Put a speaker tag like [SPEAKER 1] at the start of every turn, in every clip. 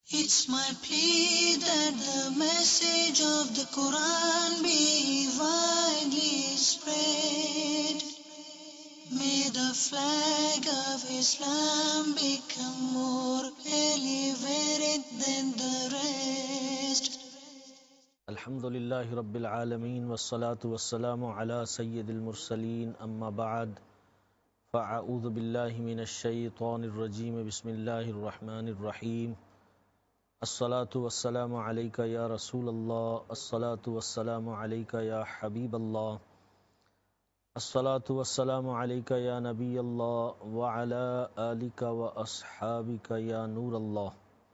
[SPEAKER 1] It's my plea that the message of the Quran be widely spread. May the flag of Islam become more elevated than the rest.
[SPEAKER 2] الحمد لله رب العالمين والصلاة والسلام على سيد المرسلين أما بعد فأعوذ بالله من الشيطان الرجيم بسم الله الرحمن الرحيم الصلاة والسلام عليك يا رسول الله الصلاة والسلام عليك يا حبيب الله الصلاة والسلام عليك يا نبي الله وعلى آلك وأصحابك يا نور الله.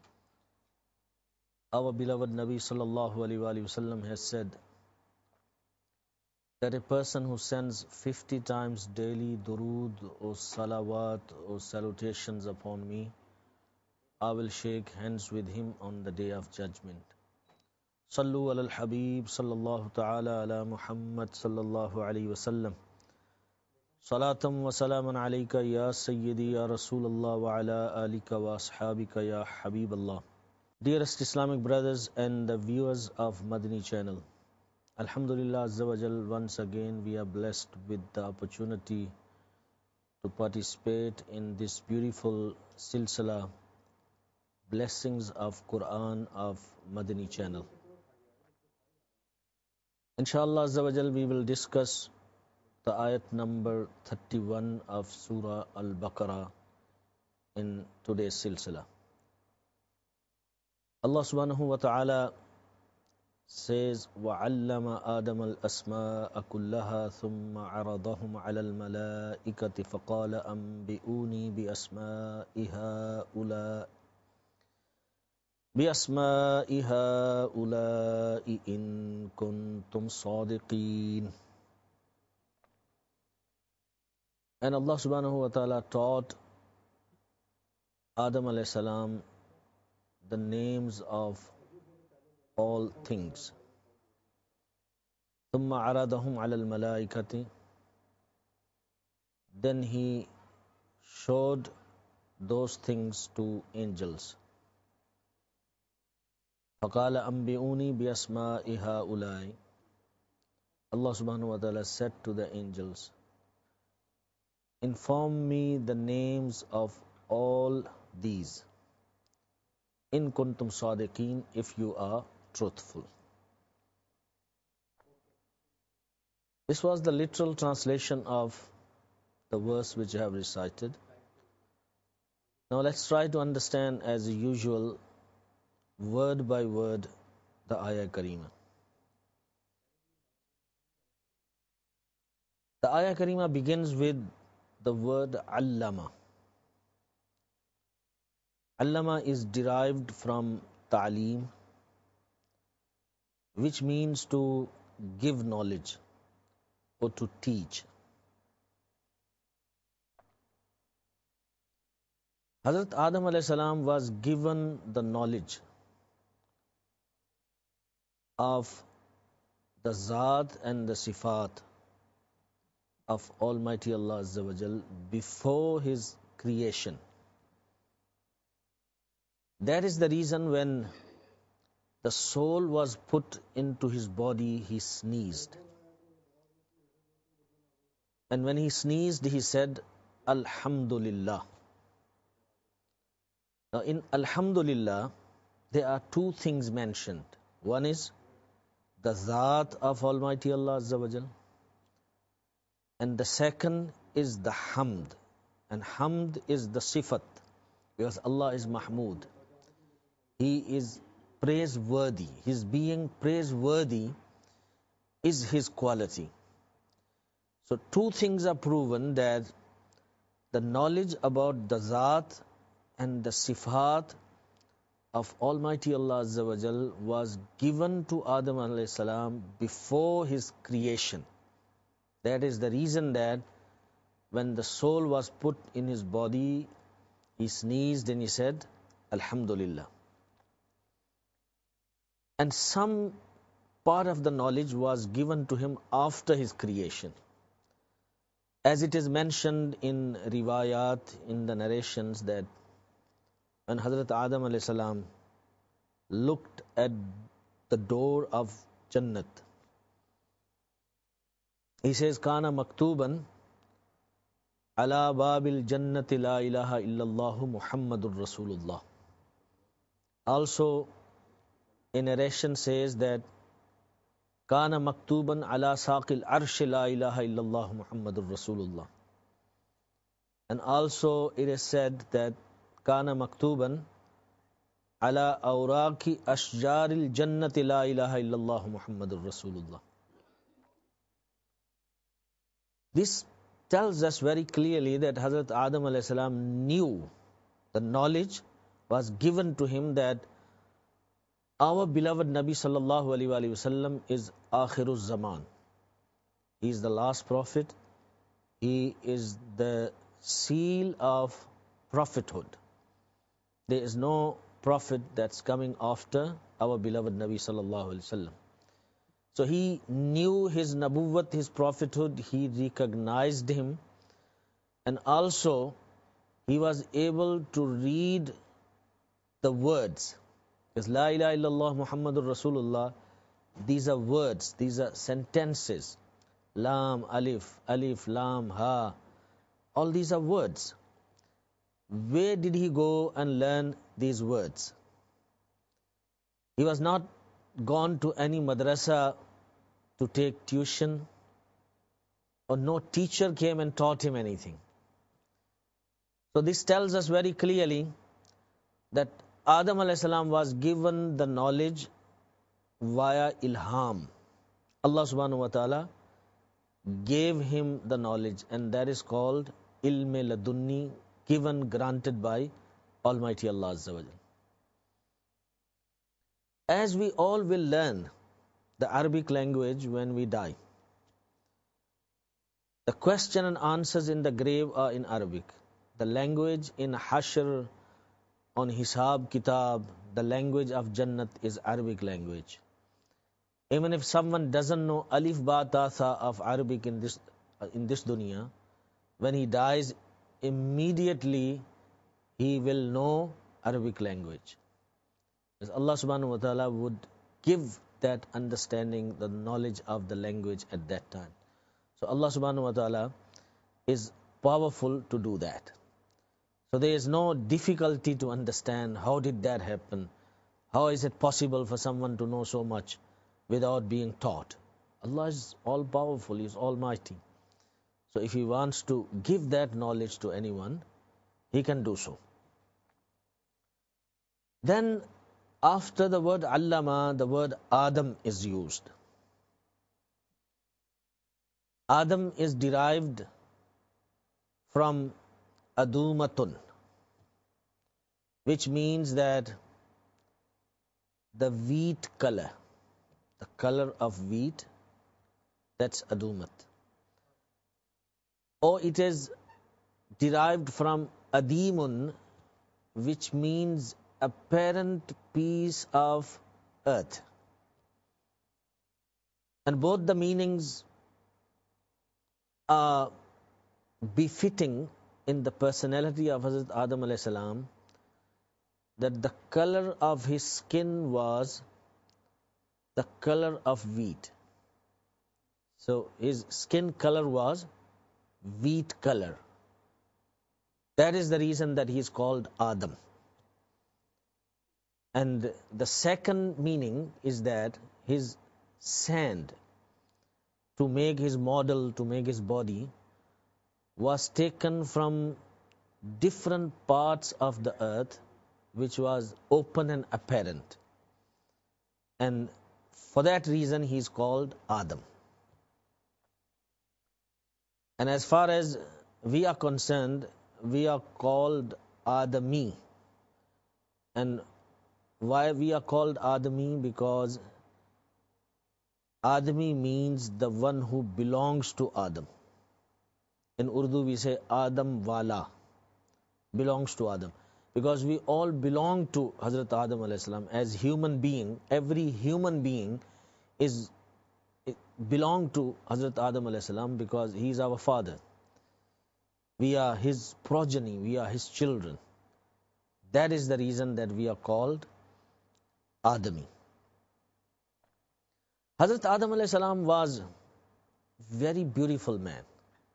[SPEAKER 2] Our beloved Nabi sallallahu alaihi wasallam has said that a person who sends 50 times daily durood or salawat or salutations upon me, I will shake hands with him on the day of judgment. Sallu ala al-Habib sallallahu ta'ala ala Muhammad sallallahu alayhi wa sallam. Salatam wa salaman alayka ya Sayyidi ya Rasulullah wa ala alika wa ashabika ya Habiballah. Dearest Islamic brothers and the viewers of Madani channel, Alhamdulillah Azza wa Jal, once again we are blessed with the opportunity to participate in this beautiful silsila, Blessings of Quran of Madani channel. Inshallah Azza wa Jal, we will discuss the ayat number 31 of Surah Al-Baqarah in today's silsila. Allah subhanahu wa ta'ala says, وَعَلَّمَ آدَمَ الْأَسْمَاءَ كُلَّهَا ثُمَّ عَرَضَهُمْ عَلَى الْمَلَائِكَةِ فَقَالَ أَنْبِئُونِي بِأَسْمَاءِ هَؤُلَاءِ إِن كُنْتُمْ صَادِقِينَ. And Allah subhanahu wa ta'ala taught Adam alayhi salam the names of all things. ثُمَّ عَرَضَهُمْ عَلَى الْمَلَائِكَةِ. Then he showed those things to angels. فَقَالَ أَنْبِئُونِي بِأَسْمَاءِ هَؤُلَاءِ. Allah subhanahu wa ta'ala said to the angels, inform me the names of all these. In kuntum sadiqeen, if you are truthful. This was the literal translation of the verse which I have recited. Now let's try to understand as usual, word by word, the ayah Karima. The ayah Karima begins with the word allama. Allama is derived from ta'aleem, which means to give knowledge or to teach. Hazrat Adam alayhi salam was given the knowledge of the Zaat and the Sifat of Almighty Allah Azza wa Jal before His creation. That is the reason when the soul was put into his body, he sneezed. And when he sneezed, he said, Alhamdulillah. Now in Alhamdulillah, there are two things mentioned. One is the Zaat of Almighty Allah Azza wa Jal. And the second is the Hamd. And Hamd is the Sifat, because Allah is Mahmud. He is praiseworthy. His being praiseworthy is His quality. So two things are proven, that the knowledge about the Zaat and the Sifat of Almighty Allah Azza wa Jal was given to Adam alayhi salam before his creation. That is the reason that when the soul was put in his body, he sneezed and he said, Alhamdulillah. And some part of the knowledge was given to him after his creation. As it is mentioned in riwayat, in the narrations, that when Hazrat Adam alayhi salam looked at the door of Jannat. He says, Kana maktuban ala babil jannati la ilaha illallahu Muhammadur Rasulullah. Also, a narration says that Kana maktuban ala saqil arsh la ilaha illallah Muhammadur Rasulullah. And also it is said that Kana maktuban ala awraqi ashjaril jannati la ilaha illallah Muhammadur Rasulullah. This tells us very clearly that Hazrat Adam alayhi salam knew, the knowledge was given to him that our beloved Nabi sallallahu alaihi wasallam is Akhiruz Zaman. He is the last prophet. He is the seal of prophethood. There is no prophet that's coming after our beloved Nabi sallallahu alaihi wasallam. So he knew his nabuwwat, his prophethood, he recognized him, and also he was able to read the words. Because La ilaha illallah Muhammadur Rasulullah, these are words, these are sentences. Lam, alif, alif, lam, ha. All these are words. Where did he go and learn these words? He was not gone to any madrasa to take tuition, or no teacher came and taught him anything. So this tells us very clearly that Adam alayhi salam was given the knowledge via ilham. Allah subhanahu wa ta'ala gave him the knowledge, and that is called ilm ladunni, given, granted by Almighty Allah Azza wa Jal. As we all will learn the Arabic language when we die, the question and answers in the grave are in Arabic. The language in Hashr, on Hisab Kitab, the language of Jannat is Arabic language. Even if someone doesn't know Alif Ba Ta Tha of Arabic in this dunya, when he dies, immediately he will know Arabic language. Because Allah subhanahu wa ta'ala would give that understanding, the knowledge of the language at that time. So Allah subhanahu wa ta'ala is powerful to do that. So there is no difficulty to understand how did that happen. How is it possible for someone to know so much without being taught? Allah is all powerful, He is almighty. So if He wants to give that knowledge to anyone, He can do so. Then after the word Allama, the word Adam is used. Adam is derived from Adumatun, which means that the wheat color, the color of wheat, that's Adumat. Or it is derived from Adimun, which means apparent piece of earth. And both the meanings are befitting in the personality of Hazrat Adam alayhi salam, that the color of his skin was the color of wheat. So his skin color was wheat color. That is the reason that he is called Adam. And the second meaning is that his sand, to make his model, to make his body, was taken from different parts of the earth, which was open and apparent. And for that reason, he is called Adam. And as far as we are concerned, we are called Adami. And why we are called Adami? Because Adami means the one who belongs to Adam. In Urdu we say Adam Wala, belongs to Adam. Because we all belong to Hazrat Adam alayhi salam. As human being, every human being belong to Hazrat Adam alayhi salam because he is our father. We are his progeny, we are his children. That is the reason that we are called Adami. Hazrat Adam alayhi salam was very beautiful man.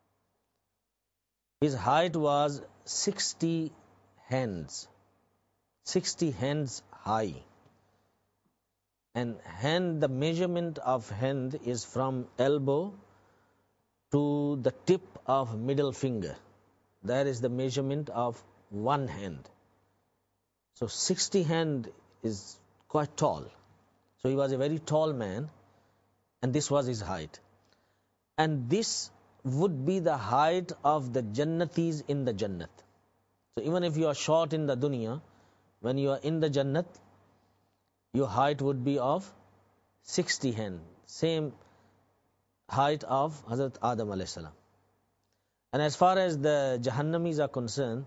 [SPEAKER 2] His height was 60 hands, 60 hands high. And hand, the measurement of hand is from elbow to the tip of middle finger. That is the measurement of one hand. So 60 hand is quite tall. So he was a very tall man, and this was his height. And this would be the height of the Jannatis in the Jannat. So even if you are short in the dunya, when you are in the Jannat, your height would be of 60 hand, same height of Hazrat Adam alayhi salam. And as far as the Jahannamis are concerned,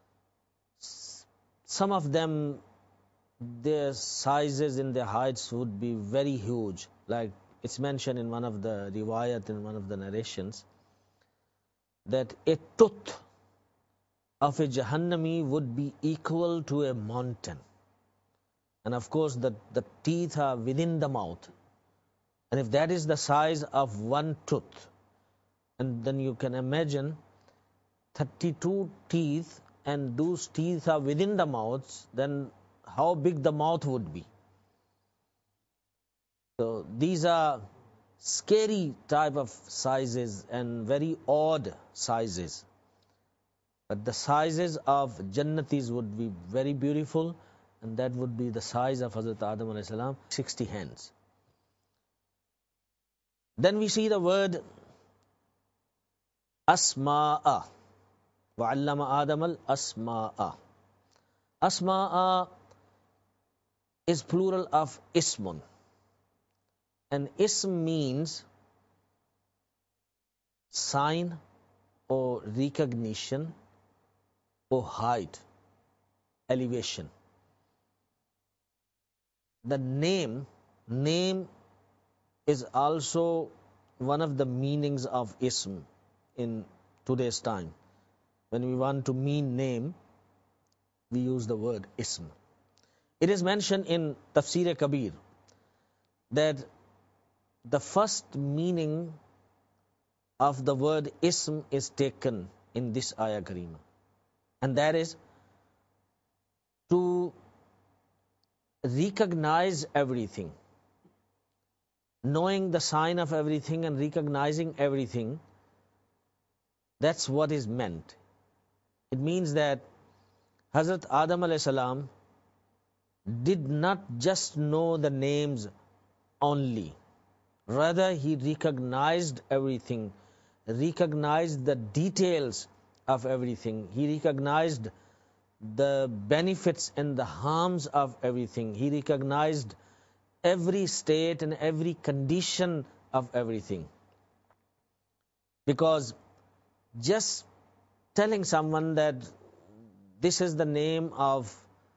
[SPEAKER 2] some of them, their sizes and their heights would be very huge. Like it's mentioned in one of the riwayat, in one of the narrations, that a tooth of a Jahannami would be equal to a mountain. And of course, the teeth are within the mouth. And if that is the size of one tooth, and then you can imagine 32 teeth, and those teeth are within the mouth, then how big the mouth would be. So these are scary type of sizes and very odd sizes. But the sizes of Jannatis would be very beautiful, and that would be the size of Hazrat Adam alayhi salam, 60 hands. Then we see the word Asma'a. وَعَلَّمَ آدَمَ الْأَسْمَاءَ. Asma'a is plural of ismun. And ism means sign or recognition or height, elevation. The name is also one of the meanings of ism in today's time. When we want to mean name, we use the word ism. It is mentioned in Tafsir Kabir that the first meaning of the word ism is taken in this ayah karima. And that is to recognize everything. Knowing the sign of everything and recognizing everything, that's what is meant. It means that Hazrat Adam alayhi salam did not just know the names only. Rather, he recognized everything, recognized the details of everything. He recognized the benefits and the harms of everything. He recognized every state and every condition of everything. Because just telling someone that this is the name of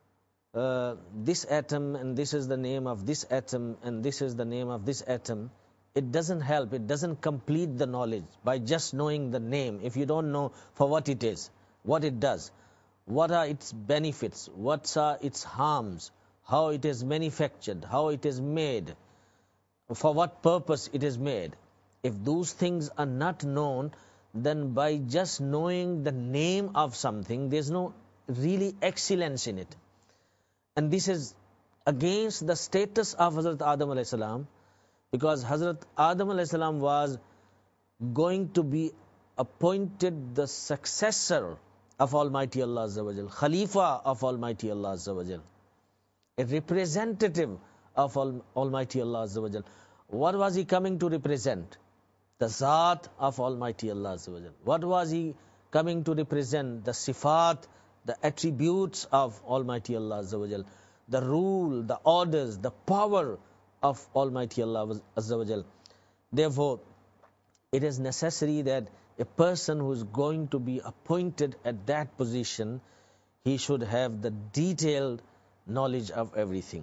[SPEAKER 2] this atom, and this is the name of this atom, and this is the name of this atom, it doesn't help. It doesn't complete the knowledge by just knowing the name. If you don't know for what it is, what it does, what are its benefits, what are its harms, how it is manufactured, how it is made, for what purpose it is made. If those things are not known, then by just knowing the name of something, there's no really excellence in it. And this is against the status of Hazrat Adam alayhi salam, because Hazrat Adam alayhi salam was going to be appointed the successor of Almighty Allah Azza wa Jal, Khalifa of Almighty Allah Azza wa Jal, a representative of Almighty Allah Azza wa Jal. What was he coming to represent? The Zat of Almighty Allah Azza wa Jal. What was he coming to represent? The Sifat, the attributes of Almighty Allah Azza wa Jal, the rule, the orders, the power of Almighty Allah Azza wa Jal. Therefore, it is necessary that a person who is going to be appointed at that position, he should have the detailed knowledge of everything.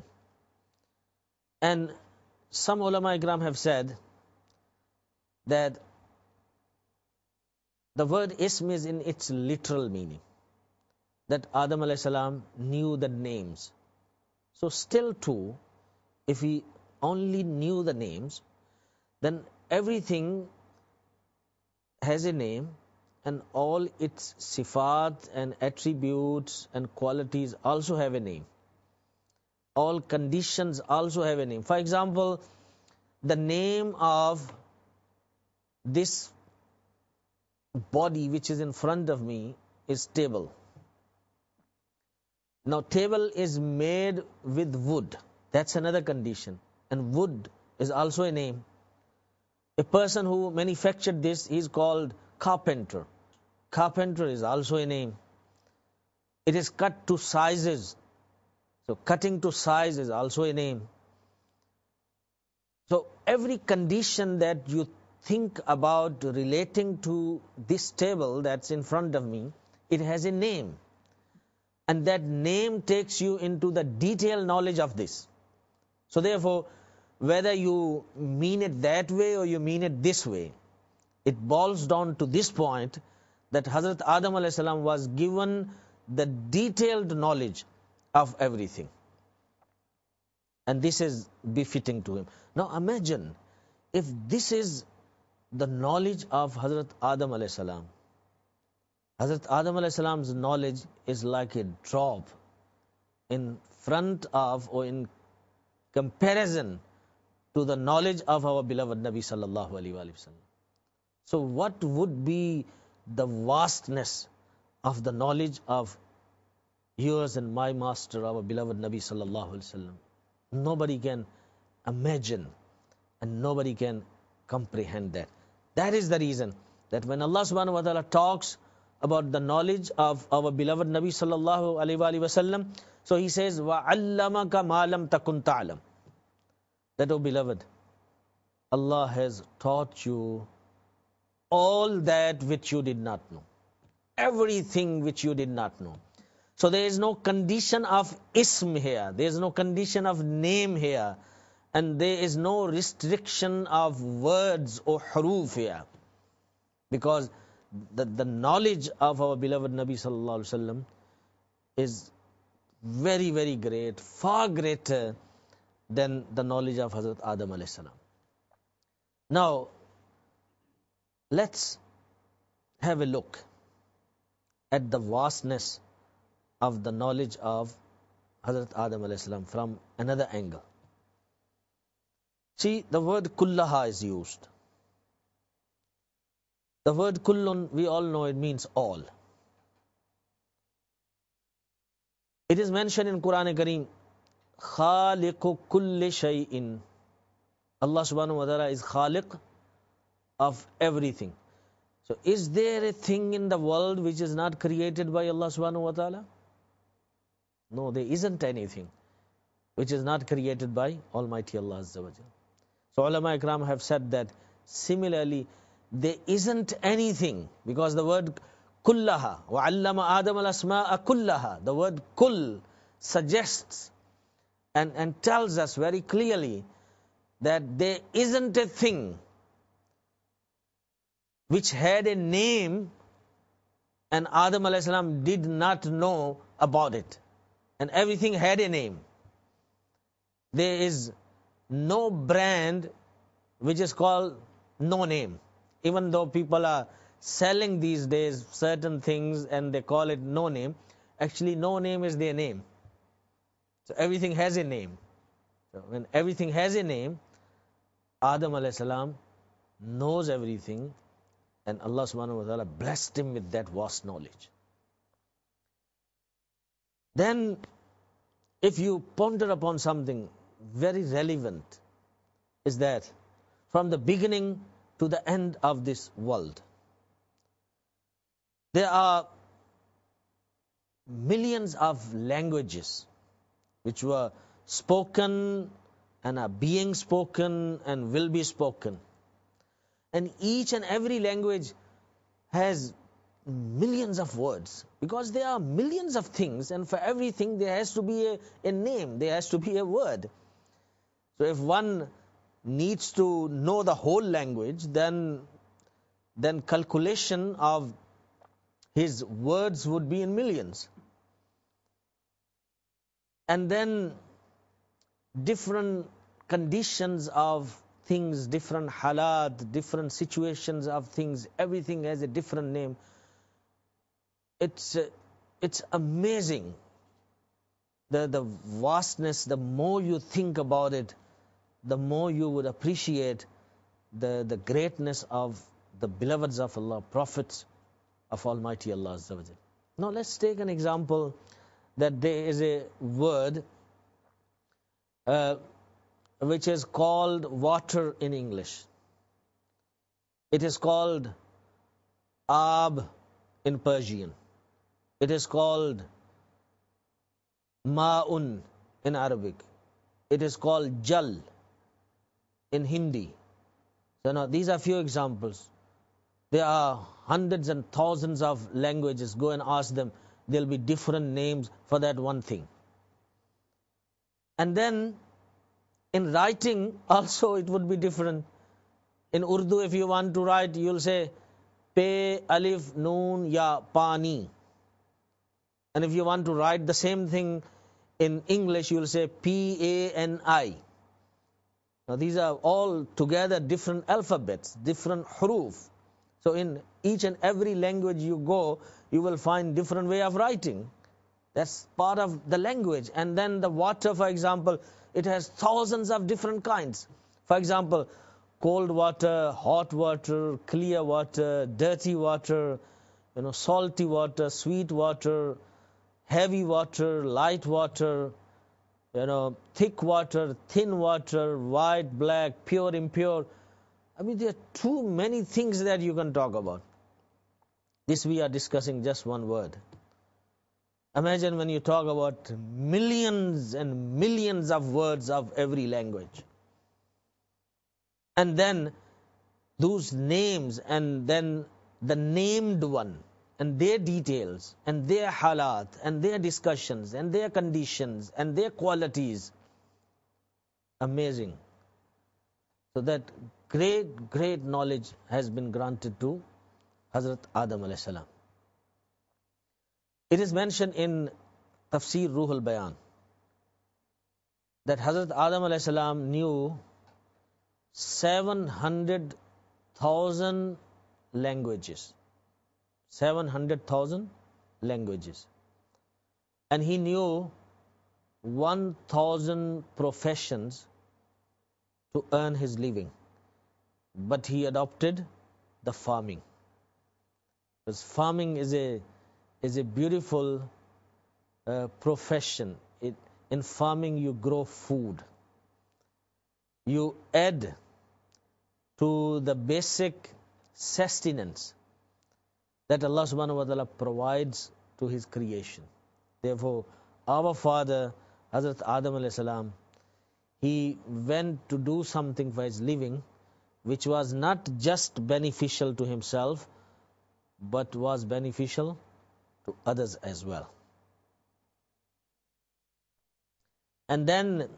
[SPEAKER 2] And some ulama ikram have said that the word ism is in its literal meaning, that Adam alayhi salam knew the names. So still too, if we only knew the names, then everything has a name, and all its sifat and attributes and qualities also have a name. All conditions also have a name. For example, the name of this body which is in front of me is table. Now, table is made with wood. That's another condition. And wood is also a name. A person who manufactured this is called carpenter. Carpenter is also a name. It is cut to sizes. So cutting to size is also a name. So every condition that you think about relating to this table that's in front of me, it has a name. And that name takes you into the detailed knowledge of this. So therefore, whether you mean it that way or you mean it this way, it boils down to this point that Hazrat Adam alayhi salam was given the detailed knowledge of everything. And this is befitting to him. Now imagine if this is the knowledge of Hazrat Adam alayhi salam. Hazrat Adam alayhi salam's knowledge is like a drop in front of or in comparison to the knowledge of our beloved Nabi sallallahu alaihi wasallam. So what would be the vastness of the knowledge of yours and my master, our beloved Nabi sallallahu alaihi wasallam? Nobody can imagine and nobody can comprehend that. That is the reason that when Allah subhanahu wa ta'ala talks about the knowledge of our beloved Nabi sallallahu alaihi wasallam, so he says, وَعَلَّمَكَ مَا لَمْ تَكُنْ تَعْلَمْ. That, oh beloved, Allah has taught you all that which you did not know. Everything which you did not know. So there is no condition of ism here. There is no condition of name here. And there is no restriction of words or huruf here. Because the knowledge of our beloved Nabi sallallahu alaihi wasallam is very, very great, far greater than the knowledge of Hazrat Adam alayhi salam. Now, let's have a look at the vastness of the knowledge of Hazrat Adam alayhi salam from another angle. See, the word kullaha is used. The word kullun, we all know it means all. It is mentioned in Quran Kareem, Khaliqu kulli shay'in. Allah subhanahu wa ta'ala is Khaliq of everything. So is there a thing in the world which is not created by Allah subhanahu wa ta'ala? No, there isn't anything which is not created by Almighty Allah Azza wa Jalla. So ulama ikram have said that similarly, there isn't anything, because the word kullaha, وَعَلَّمَ آدَمَ الْأَسْمَاءَ kullaha, the word kull suggests and tells us very clearly that there isn't a thing which had a name and Adam alayhi salam did not know about it. And everything had a name. There is no brand which is called no name. Even though people are selling these days certain things and they call it no name, actually no name is their name. So everything has a name. So when everything has a name, Adam alayhi salam knows everything, and Allah subhanahu wa ta'ala blessed him with that vast knowledge. Then, if you ponder upon something very relevant, is that from the beginning to the end of this world, there are millions of languages which were spoken and are being spoken and will be spoken. And each and every language has millions of words, because there are millions of things, and for everything there has to be a name, there has to be a word. So if one needs to know the whole language, then calculation of his words would be in millions. And then different conditions of things, different halat, different situations of things, everything has a different name. It's amazing. The vastness, the more you think about it, the more you would appreciate the greatness of the beloveds of Allah, prophets of Almighty Allah Azza wa Jal. Now let's take an example that there is a word which is called water in English. It is called ab in Persian. It is called ma'un in Arabic. It is called jal in Hindi. So now these are few examples. There are hundreds and thousands of languages. Go and ask them. There'll be different names for that one thing. And then in writing also it would be different. In Urdu, if you want to write, you'll say pe, alif, noon, ya, pani. And if you want to write the same thing in English, you'll say P-A-N-I. Now these are all together different alphabets, different huruf. So in each and every language you go, you will find different way of writing. That's part of the language. And then the water, for example, it has thousands of different kinds. For example, cold water, hot water, clear water, dirty water, salty water, sweet water, heavy water, light water, thick water, thin water, white, black, pure, impure. I mean, there are too many things that you can talk about. This we are discussing just one word. Imagine when you talk about millions and millions of words of every language. And then those names, and then the named one, and their details, and their halat, and their discussions, and their conditions, and their qualities. Amazing. So that great knowledge has been granted to Hazrat Adam alayhi salam. It is mentioned in Tafsir Ruhul Bayan that Hazrat Adam alayhi salam knew 700,000 languages. 700,000 languages. And he knew 1,000 professions to earn his living. But he adopted the farming. Because farming is a beautiful profession. In farming you grow food. You add to the basic sustenance that Allah subhanahu wa ta'ala provides to His creation. Therefore, our father, Hazrat Adam alayhi salam, he went to do something for his living which was not just beneficial to himself, but was beneficial to others as well. And then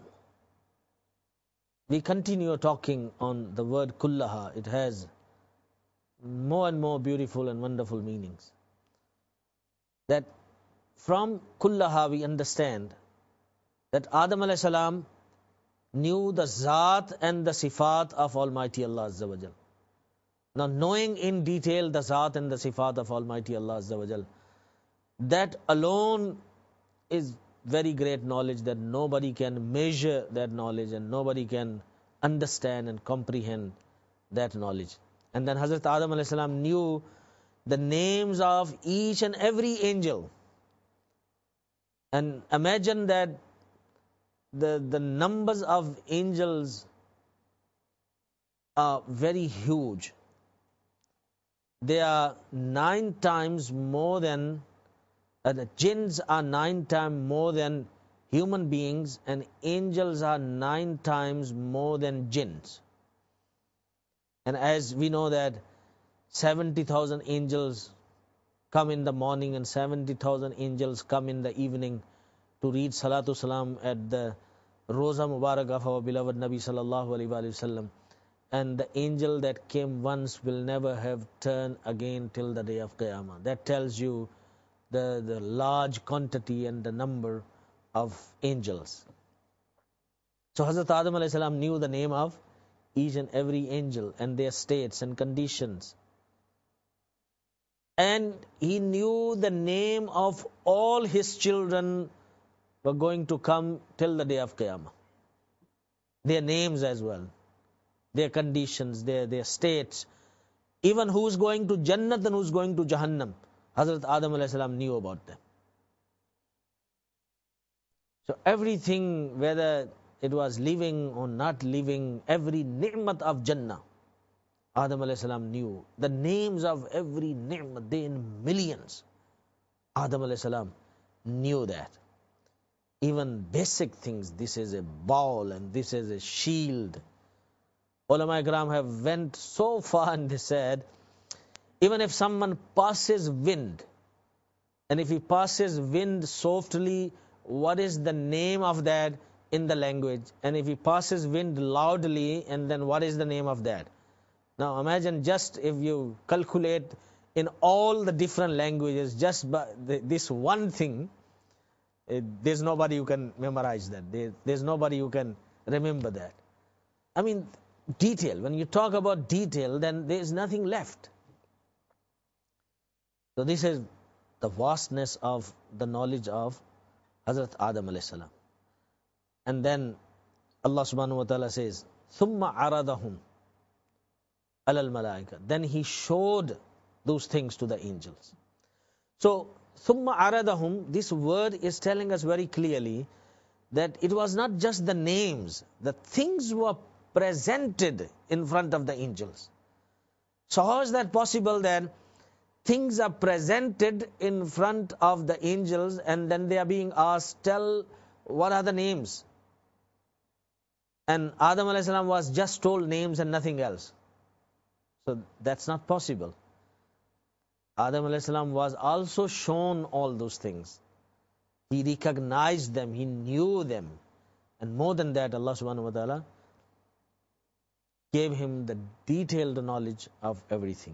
[SPEAKER 2] we continue talking on the word kullaha. It has more and more beautiful and wonderful meanings. That from kullaha we understand that Adam alayhi salam knew the Zat and the Sifat of Almighty Allah Azza wa Jal. Now knowing in detail the Zat and the Sifat of Almighty Allah Azza wa Jal, that alone is very great knowledge that nobody can measure that knowledge and nobody can understand and comprehend that knowledge. And then Hazrat Adam alayhi salam knew the names of each and every angel. And imagine that the numbers of angels are very huge. They are 9 times more than, the jinns are 9 times more than human beings, and angels are 9 times more than jinns. And as we know that 70,000 angels come in the morning and 70,000 angels come in the evening to read Salatu Salam at the Roza Mubarak of our beloved Nabi Sallallahu Alaihi Wasallam. And the angel that came once will never have turned again till the day of Qiyamah. That tells you the large quantity and the number of angels. So Hazrat Adam alayhi salam knew the name of each and every angel and their states and conditions. And he knew the name of all his children were going to come till the day of Qiyamah. Their names as well, their conditions, their states, even who's going to Jannat and who's going to Jahannam. Hazrat Adam alayhi salam knew about them. So everything, whether it was living or not living, every ni'mat of Jannah, Adam alayhi salam knew. The names of every ni'mat, they in millions. Adam alayhi salam knew that. Even basic things, this is a ball and this is a shield. Ulama Ikram have went so far and they said, even if someone passes wind, and if he passes wind softly, what is the name of that in the language? And if he passes wind loudly, and then what is the name of that? Now imagine just if you calculate in all the different languages, just by this one thing, there's nobody who can memorize that. There's nobody who can remember that. I mean, detail. When you talk about detail, then there's nothing left. So this is the vastness of the knowledge of Hazrat Adam alayhi salam. And then Allah subhanahu wa ta'ala says, ثُمَّ عَرَضَهُمْ عَلَى الْمَلَائِكَةِ. Then he showed those things to the angels. So, ثُمَّ عَرَضَهُمْ, this word is telling us very clearly that it was not just the names, the things were presented in front of the angels. So how is that possible that things are presented in front of the angels and then they are being asked, tell what are the names? And Adam alayhi salam was just told names and nothing else. So that's not possible. Adam alayhi salam was also shown all those things. He recognized them, he knew them. And more than that, Allah subhanahu wa ta'ala gave him the detailed knowledge of everything.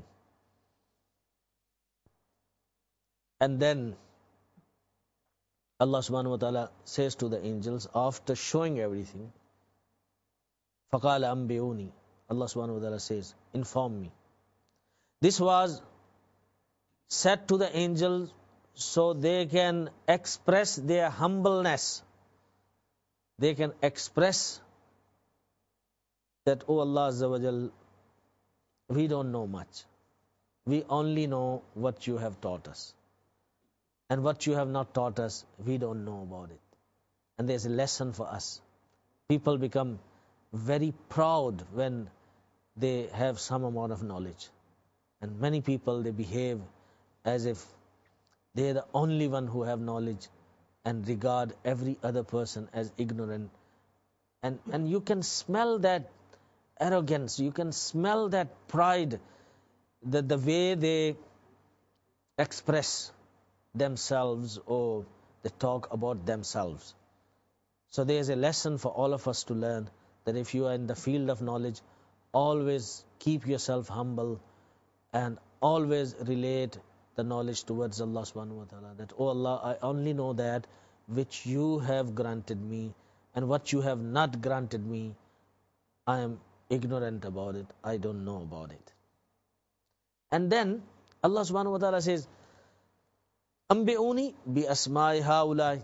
[SPEAKER 2] And then Allah subhanahu wa ta'ala says to the angels, after showing everything, فَقَالَ أَنْبِئُونِي, Allah subhanahu wa ta'ala says, inform me. This was said to the angels so they can express their humbleness. They can express that, oh Allah Azza wa Jal, we don't know much. We only know what you have taught us. And what you have not taught us, we don't know about it. And there's a lesson for us. People become very proud when they have some amount of knowledge. And many people, they behave as if they're the only one who have knowledge and regard every other person as ignorant. And you can smell that arrogance, you can smell that pride, the way they express themselves or they talk about themselves. So there is a lesson for all of us to learn, that if you are in the field of knowledge, always keep yourself humble and always relate the knowledge towards Allah subhanahu wa ta'ala. That, oh Allah, I only know that which you have granted me, and what you have not granted me, I am ignorant about it, I don't know about it. And then Allah subhanahu wa ta'ala says, أَنْبِئُونِي بِأَسْمَاءِ هَؤُلَاءِ.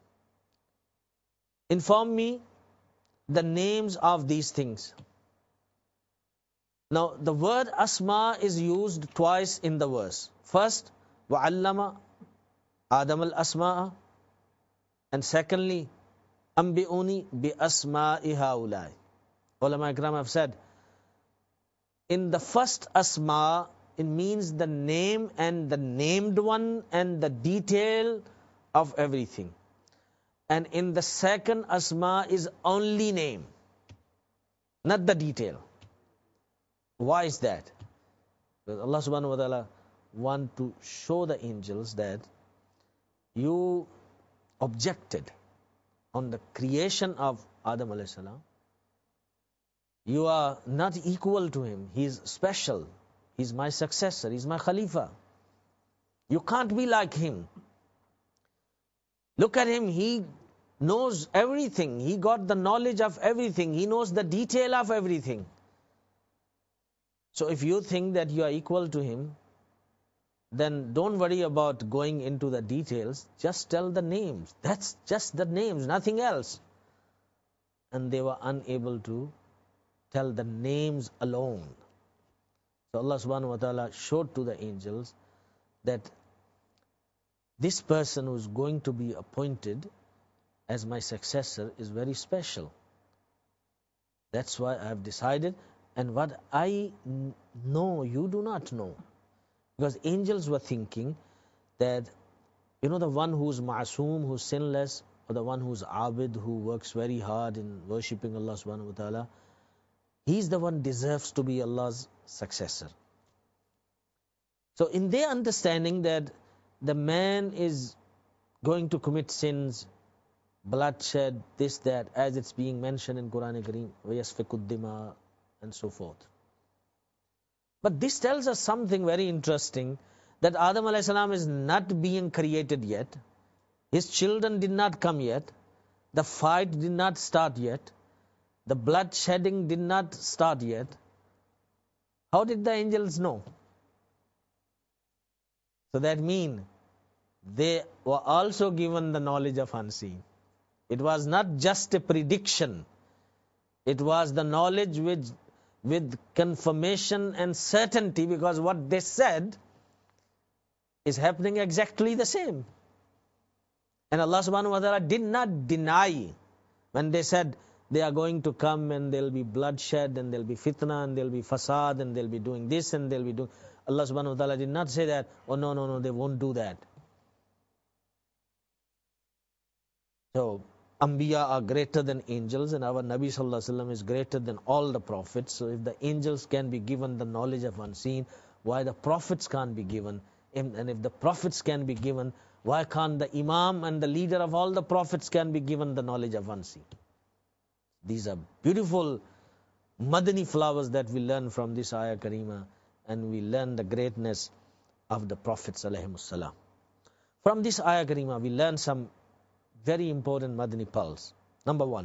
[SPEAKER 2] Inform me the names of these things. Now, the word asma is used twice in the verse. First, وَعَلَّمَ آدَمَ الْأَسْمَاءَ, and secondly, أَنْبِئُونِي بِأَسْمَاءِ هَؤُلَاءِ. Ulama Ikram have said, in the first asma, it means the name and the named one and the detail of everything. And in the second asma is only name, not the detail. Why is that? Because Allah subhanahu wa ta'ala want to show the angels that you objected on the creation of Adam alayhi salam. You are not equal to him. He is special. He is my successor. He is my Khalifa. You can't be like him. Look at him. He knows everything. He got the knowledge of everything. He knows the detail of everything. So if you think that you are equal to him, then don't worry about going into the details. Just tell the names. That's just the names, nothing else. And they were unable to tell the names alone. So Allah subhanahu wa ta'ala showed to the angels that this person who is going to be appointed as my successor is very special. That's why I have decided, and what I know, you do not know. Because angels were thinking that, the one who's ma'soom, who's sinless, or the one who's abid, who works very hard in worshipping Allah subhanahu wa ta'ala, he's the one deserves to be Allah's successor. So in their understanding that the man is going to commit sins, bloodshed, this, that, as it's being mentioned in Quran Kareem, وَيَسْفِكُ الدِّمَاء, and so forth. But this tells us something very interesting, that Adam alayhi salam is not being created yet. His children did not come yet. The fight did not start yet. The bloodshedding did not start yet. How did the angels know? So that means they were also given the knowledge of unseen. It was not just a prediction. It was the knowledge with confirmation and certainty, because what they said is happening exactly the same. And Allah subhanahu wa ta'ala did not deny when they said they are going to come and there will be bloodshed and there will be fitna and there will be fasad and they will be doing this and they will be doing. Allah subhanahu wa ta'ala did not say that, oh no, they won't do that. So, Anbiya are greater than angels, and our Nabi sallallahu alaihi wasallam is greater than all the prophets. So if the angels can be given the knowledge of unseen, why the prophets can't be given? And if the prophets can be given, why can't the Imam and the leader of all the prophets can be given the knowledge of unseen? These are beautiful Madani flowers that we learn from this ayah Karima, and we learn the greatness of the prophets alayhimussalam. From this ayah Karima, we learn some very important Madani pearls. Number one,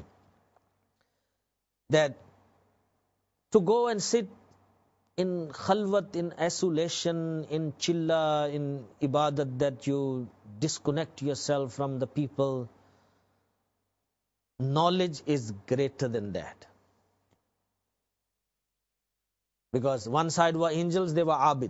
[SPEAKER 2] that to go and sit in khalwat, in isolation, in chilla, in ibadat, that you disconnect yourself from the people, knowledge is greater than that. Because one side were angels, they were abid,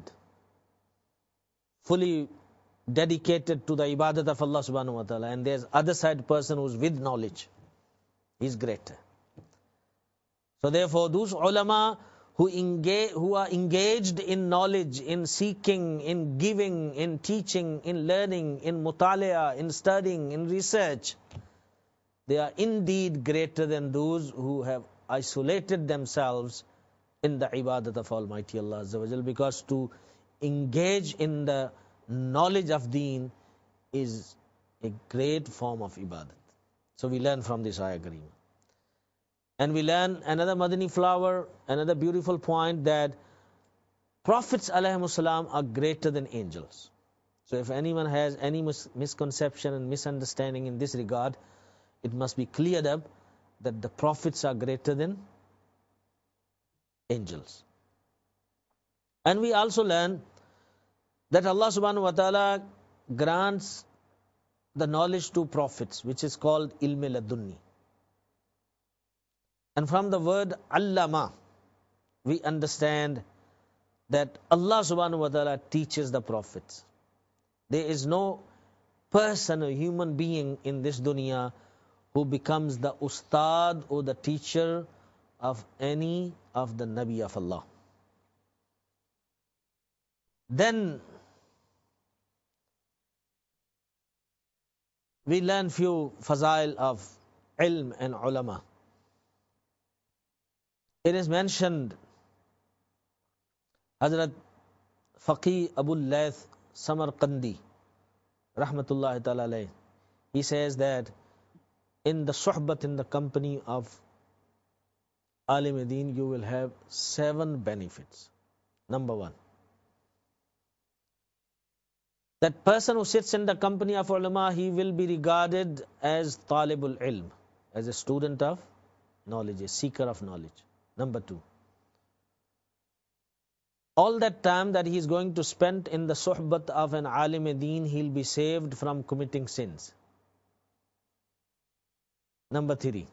[SPEAKER 2] fully dedicated to the ibadat of Allah subhanahu wa ta'ala, and there's other side person who's with knowledge. He's greater. So therefore, those ulama who are engaged in knowledge, in seeking, in giving, in teaching, in learning, in mutalaya, in studying, in research, they are indeed greater than those who have isolated themselves in the ibadat of Almighty Allah Azza wa Jal, because to engage in the knowledge of deen is a great form of ibadat. So we learn from this ayah Kareema. And we learn another Madani flower, another beautiful point, that prophets alayhimussalam are greater than angels. So if anyone has any misconception and misunderstanding in this regard, it must be cleared up that the prophets are greater than angels. And we also learn that Allah subhanahu wa ta'ala grants the knowledge to prophets, which is called ilm ladunni. And from the word allama, we understand that Allah subhanahu wa ta'ala teaches the prophets. There is no person or human being in this dunya who becomes the ustad or the teacher of any of the Nabi of Allah. Then we learn few fazail of ilm and ulama. It is mentioned, Hazrat Faqih Abul Layth Samarqandi, rahmatullahi ta'ala alayh, he says that in the suhbat, in the company of Alim Deen, you will have 7 benefits. Number 1, That person who sits in the company of ulama, he will be regarded as talibul ilm, as a student of knowledge, a seeker of knowledge. Number two, all that time that he is going to spend in the suhbat of an alim deen, he'll be saved from committing sins. Number three,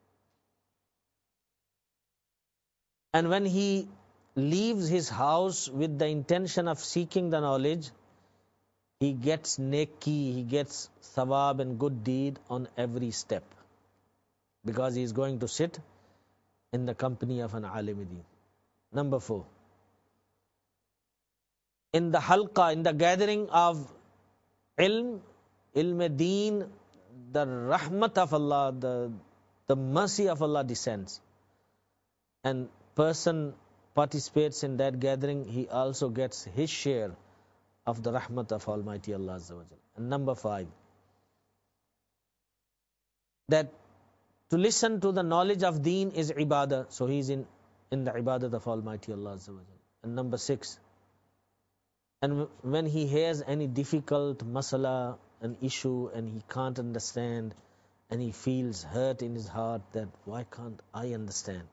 [SPEAKER 2] and when he leaves his house with the intention of seeking the knowledge, he gets neki, he gets thawab and good deed on every step, because he is going to sit in the company of an alim deen. Number four, in the halqa, in the gathering of ilm deen, the rahmat of Allah, the mercy of Allah descends, and person participates in that gathering, he also gets his share of the rahmat of Almighty Allah Azza wa Jal. And number five, that to listen to the knowledge of deen is ibadah, so he is in the ibadah of Almighty Allah Azza wa Jal. And number six, and when he hears any difficult masala, an issue, and he can't understand, and he feels hurt in his heart that why can't I understand,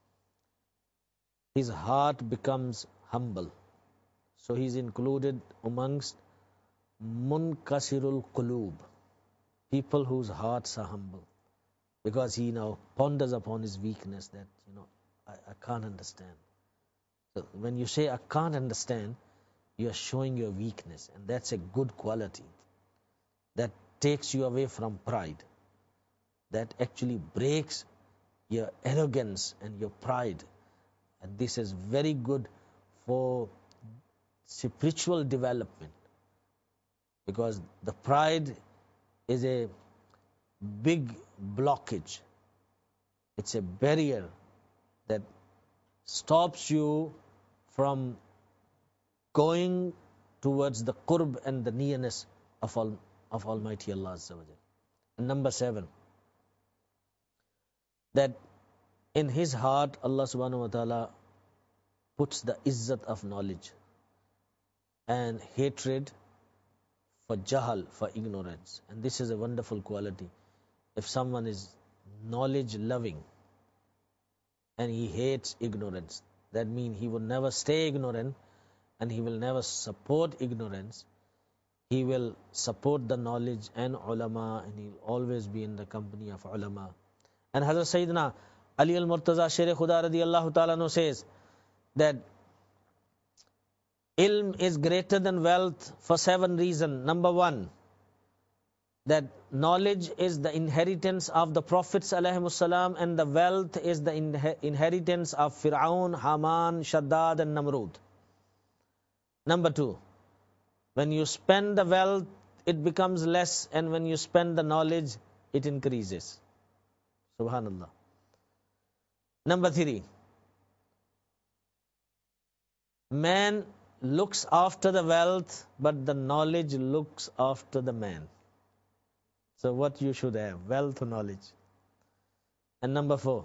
[SPEAKER 2] his heart becomes humble. So he is included amongst munkasirul qulub, people whose hearts are humble, because he now ponders upon his weakness that, I can't understand. So when you say I can't understand, you are showing your weakness, and that's a good quality. That takes you away from pride. That actually breaks your arrogance and your pride. And this is very good for spiritual development, because the pride is a big blockage. It's a barrier that stops you from going towards the qurb and the nearness of Almighty Allah Azza wa Jal. And number seven, that in his heart Allah subhanahu wa ta'ala puts the izzat of knowledge and hatred for jahal, for ignorance. And this is a wonderful quality. If someone is knowledge loving and he hates ignorance, that means he will never stay ignorant, and he will never support ignorance. He will support the knowledge and ulama, and he will always be in the company of ulama. And Hazrat Sayyidina Ali al-Murtaza Sher Khuda radiyallahu ta'ala anhu says that ilm is greater than wealth for 7 reasons. Number 1, that knowledge is the inheritance of the Prophets alayhimus salam, and the wealth is the inheritance of Fir'aun, Haman, Shaddad and Namrud. Number 2, when you spend the wealth, it becomes less, and when you spend the knowledge, it increases. Subhanallah. Number 3, man looks after the wealth, but the knowledge looks after the man. So what you should have, wealth or knowledge. And number 4,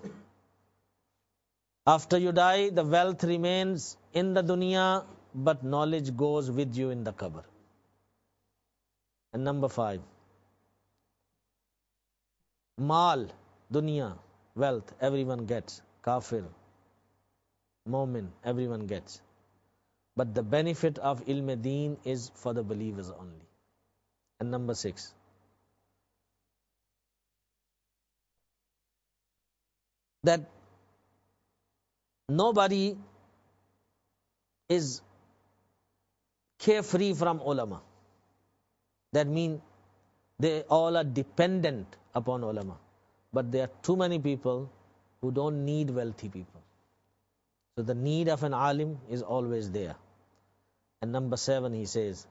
[SPEAKER 2] after you die, the wealth remains in the dunya, but knowledge goes with you in the qabr. And number 5, mal, dunya, wealth, everyone gets. Kafir, mu'min, everyone gets. But the benefit of ilm deen is for the believers only. And number 6, that nobody is carefree from ulama. That means they all are dependent upon ulama. But there are too many people who don't need wealthy people. So the need of an alim is always there. And number 7, he says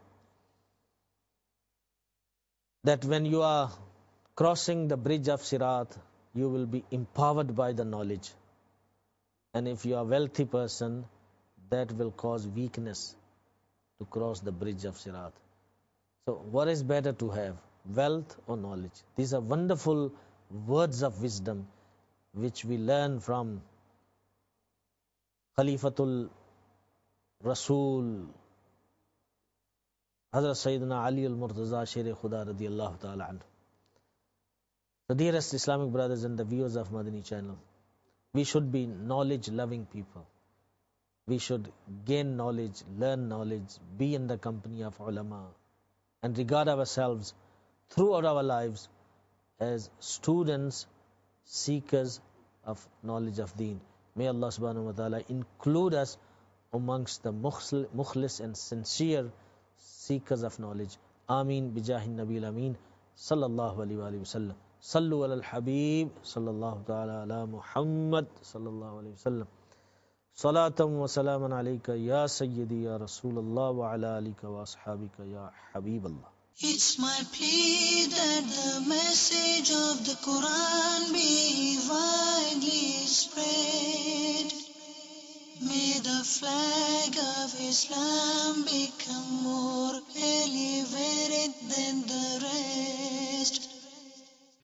[SPEAKER 2] that when you are crossing the bridge of Sirat, you will be empowered by the knowledge. And if you are a wealthy person, that will cause weakness to cross the bridge of Sirat. So what is better to have, wealth or knowledge? These are wonderful words of wisdom which we learn from Khalifatul Rasul Hazrat Sayyidina Ali al-Murtaza Sher Khuda radiyallahu ta'ala anhu. So dearest Islamic brothers and the viewers of Madani channel, we should be knowledge-loving people. We should gain knowledge, learn knowledge, be in the company of ulama, and regard ourselves throughout our lives as students, seekers of knowledge of deen. May Allah subhanahu wa ta'ala include us amongst the mukhlis and sincere seekers of knowledge. Ameen bijahin nabil ameen sallallahu alayhi wa sallam. Sallu ala al-habib sallallahu ta'ala ala Muhammad sallallahu alayhi wa sallam. Salatam wa salaman alayka ya sayyidi ya Rasulullah wa ala alika wa ashabika ya Habiballah.
[SPEAKER 1] It's my plea that the message of the Quran be widely spread. May the flag of Islam become more elevated than the red.